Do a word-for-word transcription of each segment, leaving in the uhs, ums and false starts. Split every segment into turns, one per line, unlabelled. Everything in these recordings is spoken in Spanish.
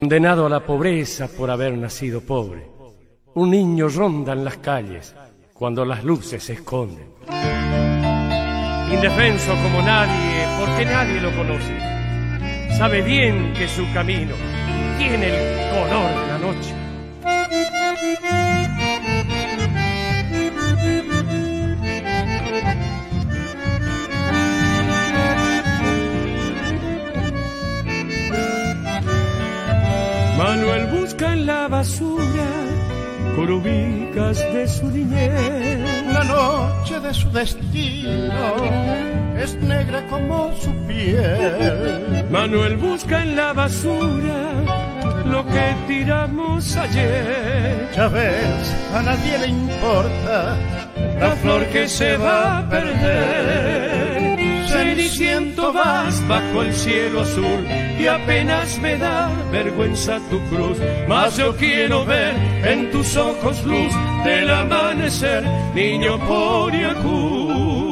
Condenado a la pobreza por haber nacido pobre, un niño ronda en las calles cuando las luces se esconden. Indefenso como nadie, porque nadie lo conoce. Sabe bien que su camino tiene el color de la noche. Manuel busca en la basura curubicas de su niñez.
La noche de su destino es negra como su piel.
Manuel busca en la basura lo que tiramos ayer.
Ya ves, a nadie le importa
la flor que se va a perder. Ceniciento vas bajo el cielo azul y apenas me da vergüenza tu cruz, mas yo quiero ver en tus ojos luz del amanecer, niño Poriacú.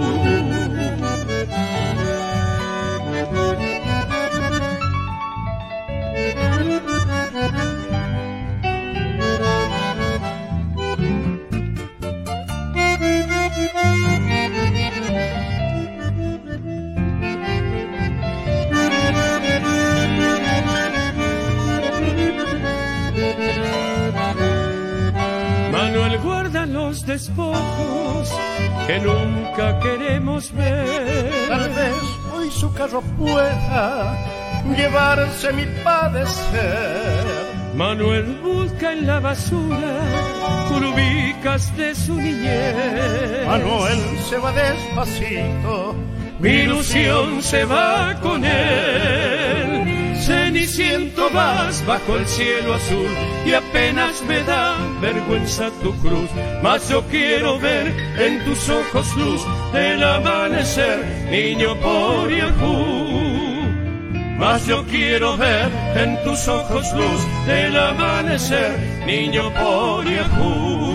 Manuel guarda los despojos que nunca queremos ver.
Tal vez hoy su carro pueda llevarse mi padecer.
Manuel busca en la basura curubicas de su niñez.
Manuel se va despacito,
mi ilusión se va con él. Ceniciento vas bajo el cielo azul y apenas me da vergüenza tu cruz, mas yo quiero ver en tus ojos luz del amanecer, niño Poriacú. Mas yo quiero ver en tus ojos luz del amanecer, niño Poriacú.